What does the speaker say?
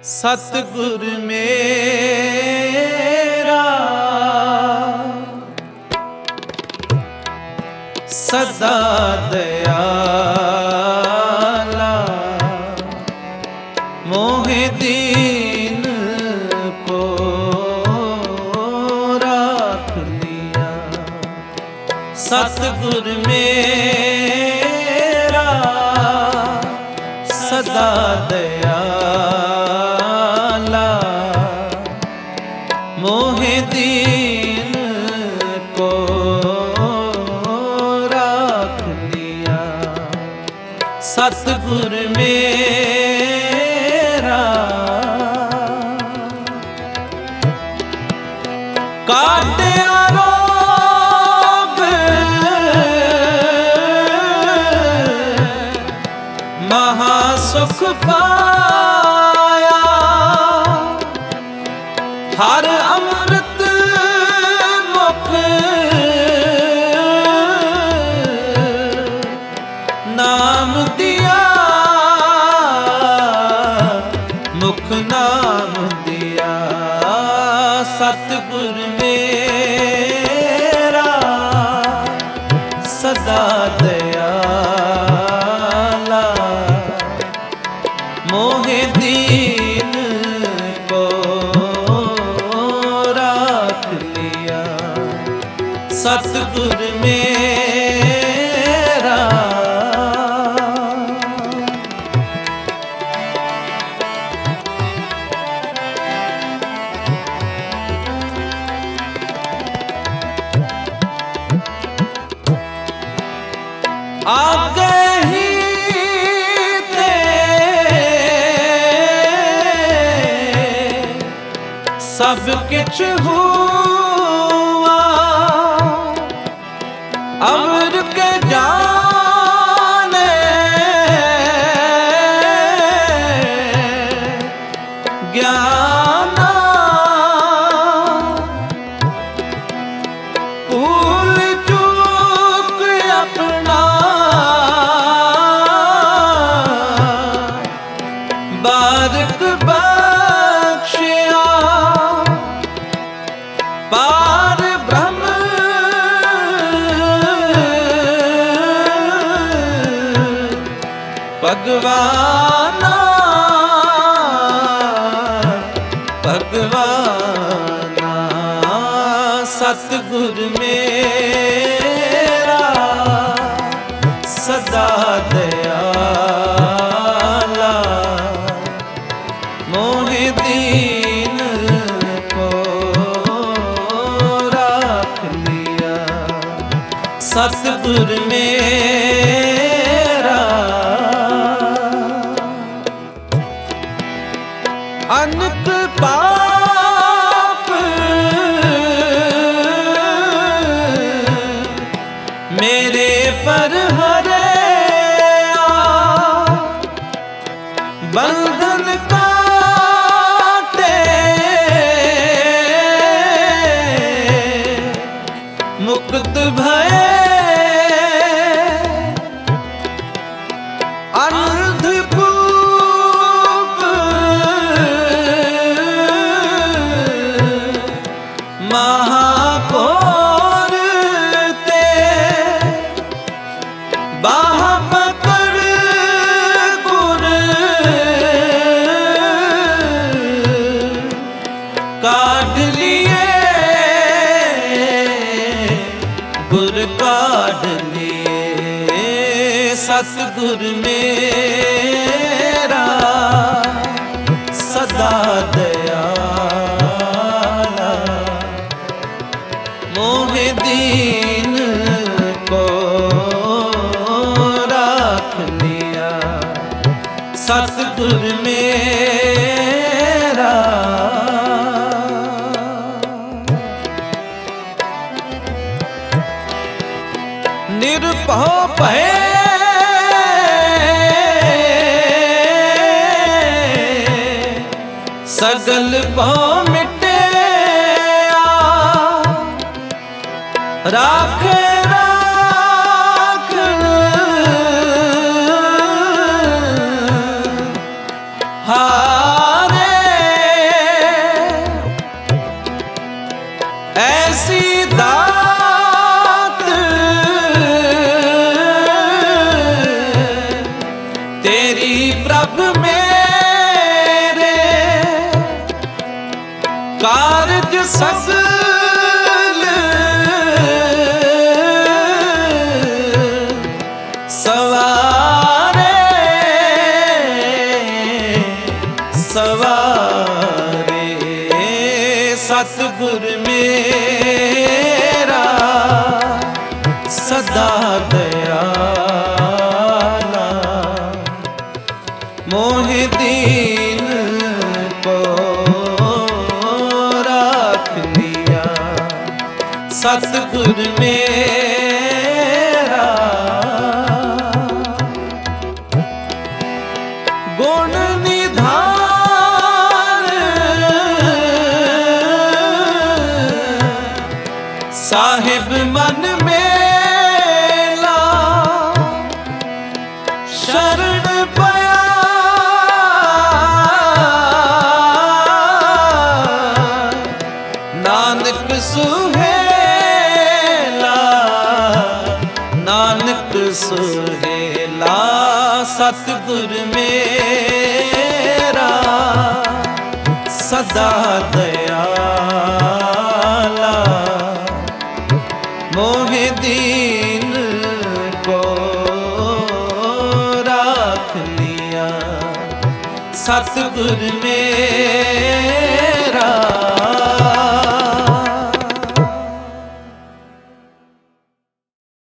सतगुर मेरा सदा दयाला, मोहे दीन को राख लिया। सतगुर मेरा सदा दयाला, मोहे दीन को राख लिया। सतगुर मेरा काटिया रोग महासुख पाया, हर अमृत मुख नाम दिया, मुख नाम दिया। सतगुर मेरा सदा दयाला, मोहे दीन को राख लिया। सतगुर मेरा आगे ही ते सब किछ हुआ, अमर के जाने ज्ञाना, भूल चूक अपना बारिक बख्शिया। पार ब्रह्म भगवाना, भगवाना। सतगुर मेरा सदा दयाला, मोहे दीन को राख लिया। सतगुर मेरा अनंत पाप मेरे पर हरया, बंधन काटे मुक्त भये। अंधकूप महाघोर ते बाह पकड़ गुर काढ़ लिए, गुर काढ़ लिए। सतगुर मेरा सदा दयाला, मोहे दीन को राख लिया। सतगुर मेरा निरभव भय सगल भव मिटे, राखे राख हारे तेरी प्रभ मेरे कारज सगल सवारे सवारे सतगुर मेरा सदा दयाला मोहि दीन को राख लिया सतगुर मेरा गुण निधान साहिब मन मेला शरण पया नानक सुहेला नानक सुहेला सतगुर मेरा सदा दयाला मोहि दीन को राख लिया सतगुर मेरा